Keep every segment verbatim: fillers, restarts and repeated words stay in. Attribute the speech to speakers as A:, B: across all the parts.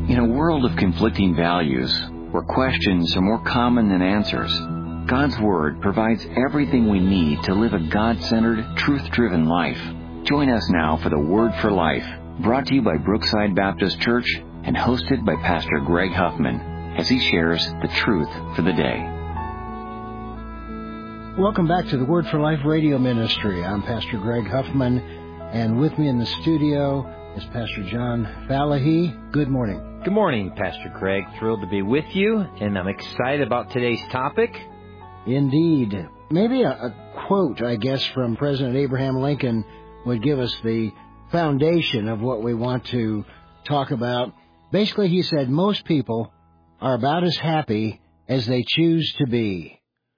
A: In a world of conflicting values, where questions are more common than answers, God's Word provides everything we need to live a God-centered, truth-driven life. Join us now for the Word for Life, brought to you by Brookside Baptist Church and hosted by Pastor Greg Huffman, as he shares the truth for the day.
B: Welcome back to the Word for Life radio ministry. I'm Pastor Greg Huffman, and with me in the studio is Pastor John Fallahy. Good morning.
C: Good morning, Pastor Greg. Thrilled to be with you, and I'm excited about today's topic.
B: Indeed. Maybe a, a quote, I guess, from President Abraham Lincoln would give us the foundation of what we want to talk about. Basically, he said, most people are about as happy as they choose to be.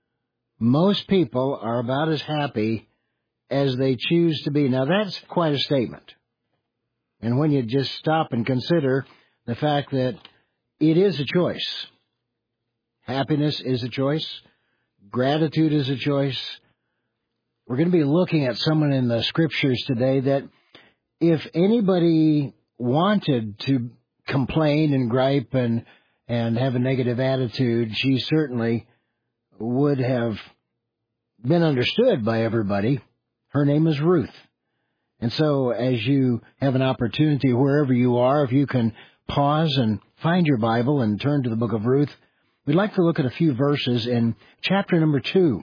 B: Most people are about as happy as they choose to be. Now, that's quite a statement. And when you just stop and consider the fact that it is a choice. Happiness is a choice. Gratitude is a choice. We're going to be looking at someone in the Scriptures today that if anybody wanted to complain and gripe and, and have a negative attitude, she certainly would have been understood by everybody. Her name is Ruth. And so as you have an opportunity wherever you are, if you can pause and find your Bible and turn to the book of Ruth, we'd like to look at a few verses in chapter number two.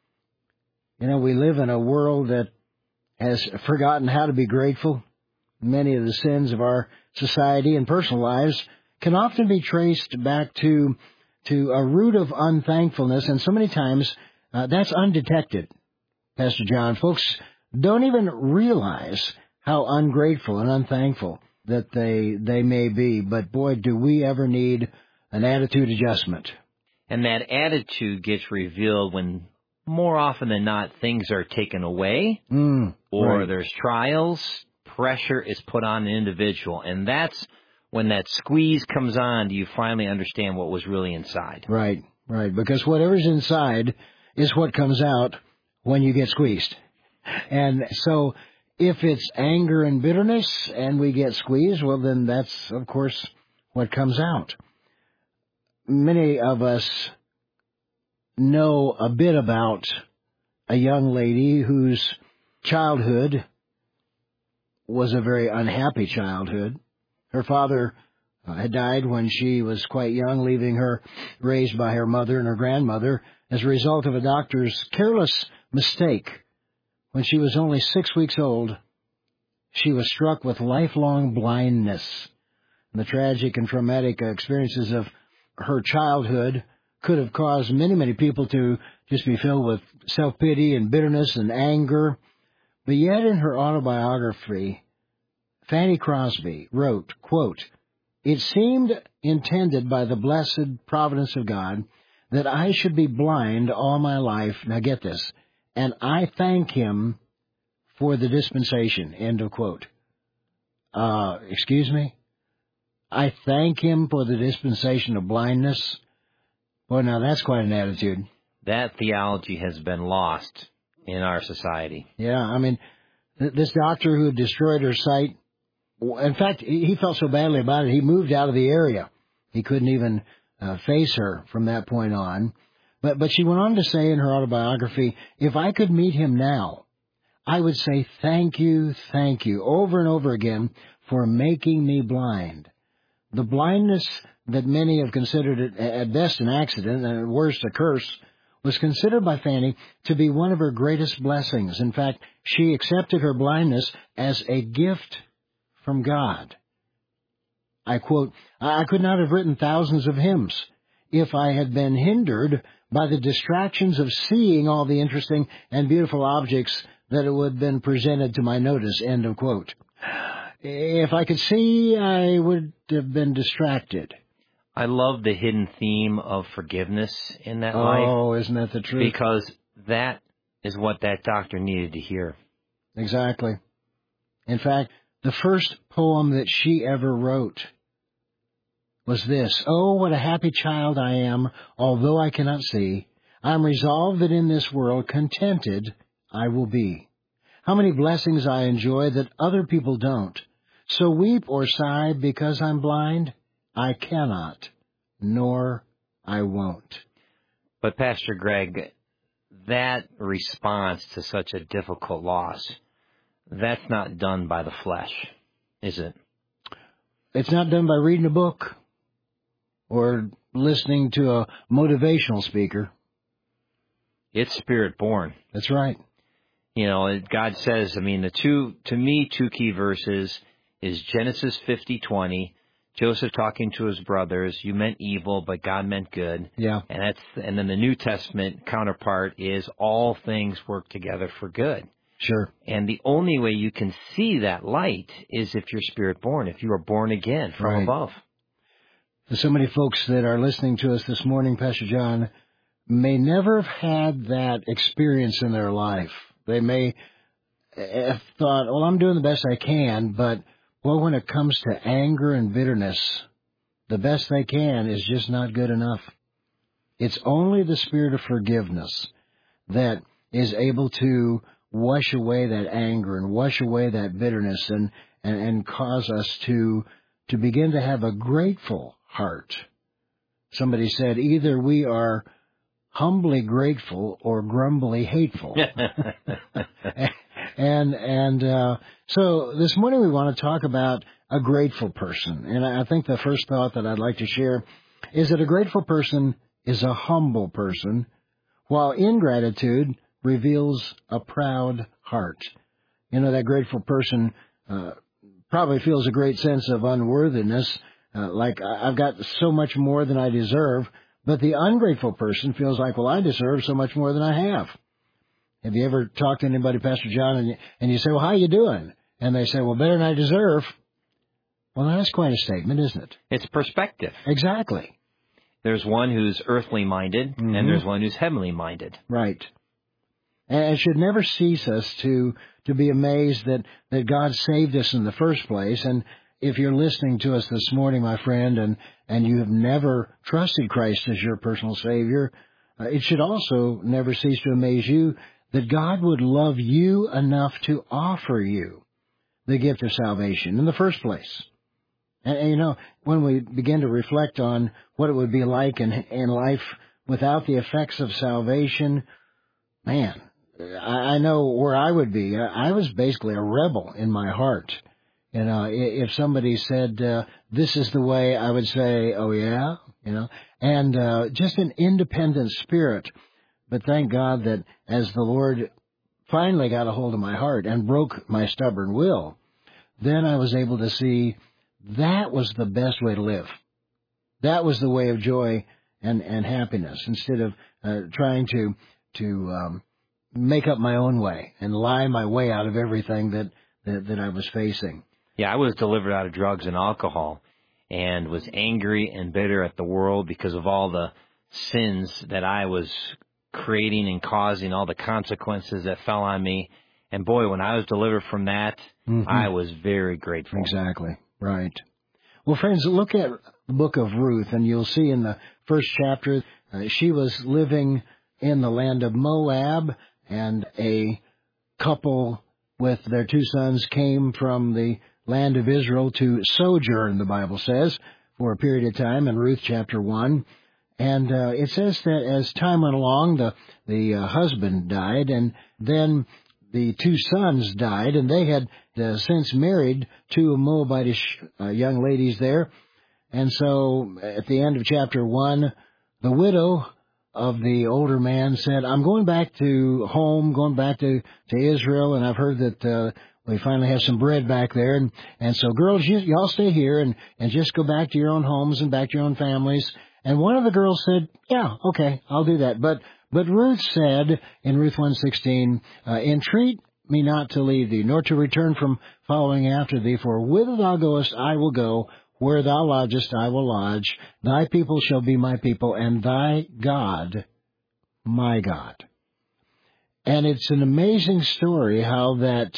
B: You know, we live in a world that has forgotten how to be grateful. Many of the sins of our society and personal lives can often be traced back to to a root of unthankfulness, and so many times uh, that's undetected. Pastor John, folks don't even realize how ungrateful and unthankful that they they may be. But boy, do we ever need an attitude adjustment.
C: And that attitude gets revealed when, more often than not, things are taken away,
B: mm,
C: or
B: right.
C: there's trials, pressure is put on an individual, and that's when that squeeze comes on, do you finally understand what was really inside?
B: Right, right, because whatever's inside is what comes out when you get squeezed. And so if it's anger and bitterness and we get squeezed, well, then that's, of course, what comes out. Many of us know a bit about a young lady whose childhood was a very unhappy childhood. Her father uh, had died when she was quite young, leaving her raised by her mother and her grandmother as a result of a doctor's careless mistake. When she was only six weeks old, she was struck with lifelong blindness. And the tragic and traumatic experiences of her childhood could have caused many, many people to just be filled with self-pity and bitterness and anger. But yet in her autobiography, Fanny Crosby wrote, quote, "It seemed intended by the blessed providence of God that I should be blind all my life." Now get this. "And I thank Him for the dispensation." End of quote. Uh, excuse me? I thank Him for the dispensation of blindness. Well, now that's quite an attitude.
C: That theology has been lost in our society.
B: Yeah, I mean, th- this doctor who destroyed her sight, in fact, he felt so badly about it, he moved out of the area. He couldn't even uh, face her from that point on. But but she went on to say in her autobiography, "If I could meet him now, I would say thank you, thank you, over and over again for making me blind." The blindness that many have considered it at best an accident and at worst a curse was considered by Fanny to be one of her greatest blessings. In fact, she accepted her blindness as a gift from God. I quote, "I could not have written thousands of hymns if I had been hindered by the distractions of seeing all the interesting and beautiful objects that would have been presented to my notice." End of quote. If I could see, I would have been distracted.
C: I love the hidden theme of forgiveness in that
B: oh,
C: life.
B: Oh, isn't that the truth?
C: Because that is what that doctor needed to hear.
B: Exactly. In fact, the first poem that she ever wrote was this: "Oh, what a happy child I am, although I cannot see. I am resolved that in this world contented I will be. How many blessings I enjoy that other people don't. So weep or sigh because I'm blind? I cannot, nor I won't.
C: But Pastor Greg, that response to such a difficult loss, that's not done by the flesh, is it?
B: It's not done by reading a book or listening to a motivational speaker.
C: It's spirit-born.
B: That's right.
C: You know, God says, I mean, the two, to me, two key verses is Genesis fifty twenty, Joseph talking to his brothers, you meant evil, but God meant good.
B: Yeah.
C: And that's, and then the New Testament counterpart is all things work together for good.
B: Sure.
C: And the only way you can see that light is if you're spirit-born, if you are born again from
B: right.
C: above.
B: So many folks that are listening to us this morning, Pastor John, may never have had that experience in their life. They may have thought, well, I'm doing the best I can, but, well, when it comes to anger and bitterness, the best they can is just not good enough. It's only the spirit of forgiveness that is able to wash away that anger and wash away that bitterness and, and, and cause us to, to begin to have a grateful heart. Somebody said, either we are humbly grateful or grumbly hateful. and and uh, so this morning we want to talk about a grateful person. And I think the first thought that I'd like to share is that a grateful person is a humble person, while ingratitude reveals a proud heart. You know, that grateful person uh, probably feels a great sense of unworthiness, uh, like I've got so much more than I deserve. But the ungrateful person feels like, well, I deserve so much more than I have. Have you ever talked to anybody, Pastor John, and you, and you say, well, how you doing? And they say, well, better than I deserve. Well, that's quite a statement, isn't it?
C: It's perspective.
B: Exactly.
C: There's one who's earthly minded, mm-hmm. and there's one who's heavenly minded.
B: Right. And it should never cease us to, to be amazed that, that God saved us in the first place. And if you're listening to us this morning, my friend, and, and you have never trusted Christ as your personal Savior, uh, it should also never cease to amaze you that God would love you enough to offer you the gift of salvation in the first place. And, and you know, when we begin to reflect on what it would be like in, in life without the effects of salvation, man, I, I know where I would be. I, I was basically a rebel in my heart. You know, if somebody said, uh, this is the way, I would say, oh, yeah, you know, and uh, just an independent spirit. But thank God that as the Lord finally got a hold of my heart and broke my stubborn will, then I was able to see that was the best way to live. That was the way of joy and, and happiness, instead of uh, trying to, to um, make up my own way and lie my way out of everything that, that, that I was facing.
C: Yeah, I was delivered out of drugs and alcohol and was angry and bitter at the world because of all the sins that I was creating and causing, all the consequences that fell on me. And boy, when I was delivered from that, mm-hmm. I was very grateful.
B: Exactly. Right. Well, friends, look at the book of Ruth, and you'll see in the first chapter, uh, she was living in the land of Moab, and a couple with their two sons came from the land of Israel to sojourn, the Bible says, for a period of time in Ruth chapter one. And uh, it says that as time went along, the, the uh, husband died, and then the two sons died, and they had uh, since married two Moabitish uh, young ladies there. And so at the end of chapter one, the widow of the older man said, I'm going back to home, going back to, to Israel, and I've heard that uh, we finally have some bread back there. And, and so, girls, you, y'all stay here and, and just go back to your own homes and back to your own families. And one of the girls said, yeah, okay, I'll do that. But but Ruth said in Ruth one sixteen, uh, entreat me not to leave thee, nor to return from following after thee, for whither thou goest I will go, where thou lodgest I will lodge. Thy people shall be my people, and thy God my God. And it's an amazing story how that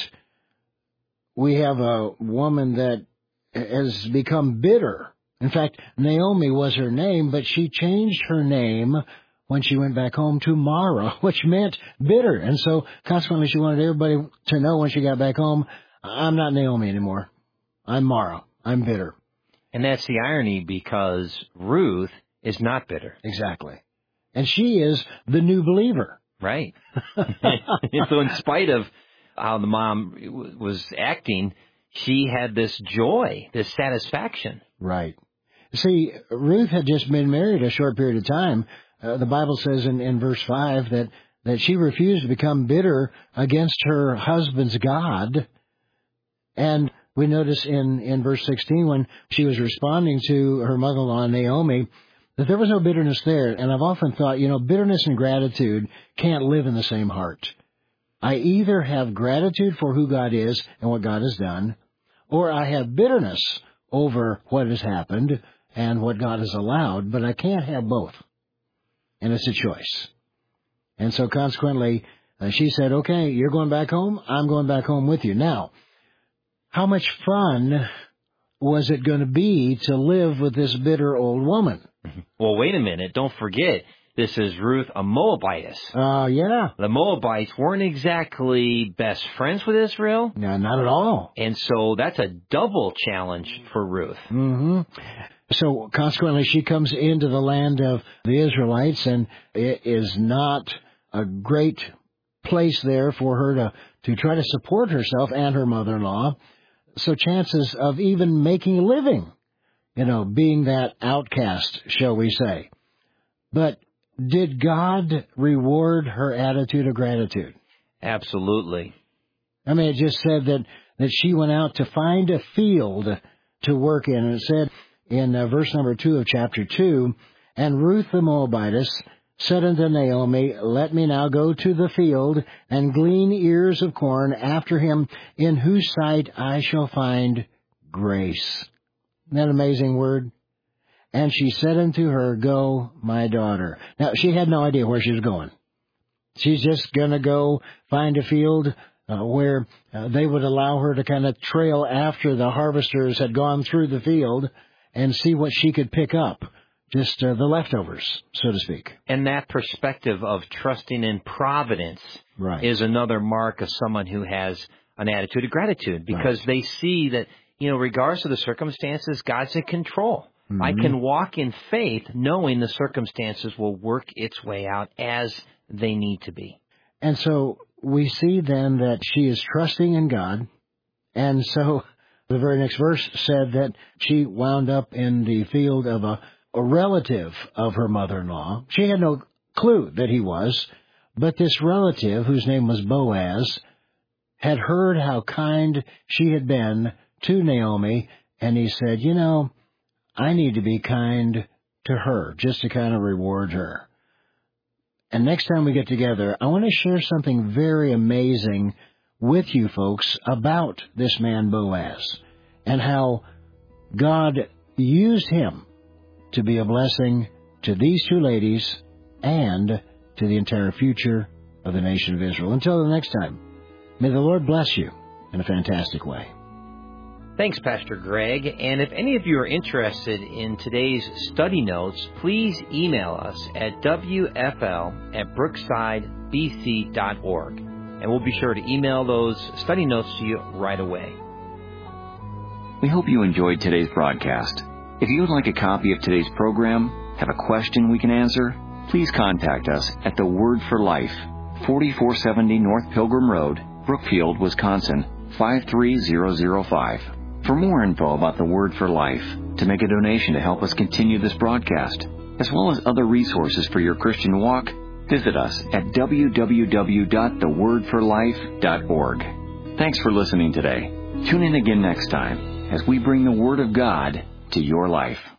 B: we have a woman that has become bitter. In fact, Naomi was her name, but she changed her name when she went back home to Mara, which meant bitter. And so, consequently, she wanted everybody to know when she got back home, I'm not Naomi anymore. I'm Mara. I'm bitter.
C: And that's the irony, because Ruth is not bitter.
B: Exactly. And she is the new believer.
C: Right. So in spite of how the mom was acting, she had this joy, this satisfaction.
B: Right. See, Ruth had just been married a short period of time. Uh, the Bible says in, in verse five that, that she refused to become bitter against her husband's God. And we notice in, in verse sixteen, when she was responding to her mother-in-law, Naomi, that there was no bitterness there. And I've often thought, you know, bitterness and gratitude can't live in the same heart. I either have gratitude for who God is and what God has done, or I have bitterness over what has happened and what God has allowed, but I can't have both. And it's a choice. And so consequently, uh, she said, okay, you're going back home, I'm going back home with you. Now, how much fun was it going to be to live with this bitter old woman?
C: Well, wait a minute. Don't forget, this is Ruth, a Moabitess.
B: Oh, uh, yeah.
C: The Moabites weren't exactly best friends with Israel.
B: No, not at all.
C: And so that's a double challenge for Ruth.
B: Mm-hmm. So consequently, she comes into the land of the Israelites, and it is not a great place there for her to, to try to support herself and her mother-in-law. So chances of even making a living, you know, being that outcast, shall we say. But did God reward her attitude of gratitude?
C: Absolutely.
B: I mean, it just said that, that she went out to find a field to work in. And it said in uh, verse number two of chapter two, and Ruth the Moabitess said unto Naomi, let me now go to the field and glean ears of corn after him, in whose sight I shall find grace. Isn't that an amazing word? And she said unto her, go, my daughter. Now, she had no idea where she was going. She's just going to go find a field uh, where uh, they would allow her to kind of trail after the harvesters had gone through the field and see what she could pick up. Just uh, the leftovers, so to speak.
C: And that perspective of trusting in providence
B: right.
C: is another mark of someone who has an attitude of gratitude, because right. they see that, you know, regardless of the circumstances, God's in control. Mm-hmm. I can walk in faith knowing the circumstances will work its way out as they need to be.
B: And so we see then that she is trusting in God. And so the very next verse said that she wound up in the field of a, a relative of her mother-in-law. She had no clue that he was, but this relative, whose name was Boaz, had heard how kind she had been to Naomi, and he said, you know, I need to be kind to her, just to kind of reward her. And next time we get together, I want to share something very amazing with you folks about this man Boaz, and how God used him to be a blessing to these two ladies and to the entire future of the nation of Israel. Until the next time, may the Lord bless you in a fantastic way.
C: Thanks, Pastor Greg. And if any of you are interested in today's study notes, please email us at w f l at brookside b c dot org. And we'll be sure to email those study notes to you right away.
A: We hope you enjoyed today's broadcast. If you would like a copy of today's program, have a question we can answer, please contact us at The Word for Life, forty-four seventy North Pilgrim Road, Brookfield, Wisconsin, five three zero zero five. For more info about The Word for Life, to make a donation to help us continue this broadcast, as well as other resources for your Christian walk, visit us at w w w dot the word for life dot org. Thanks for listening today. Tune in again next time as we bring the Word of God to your life.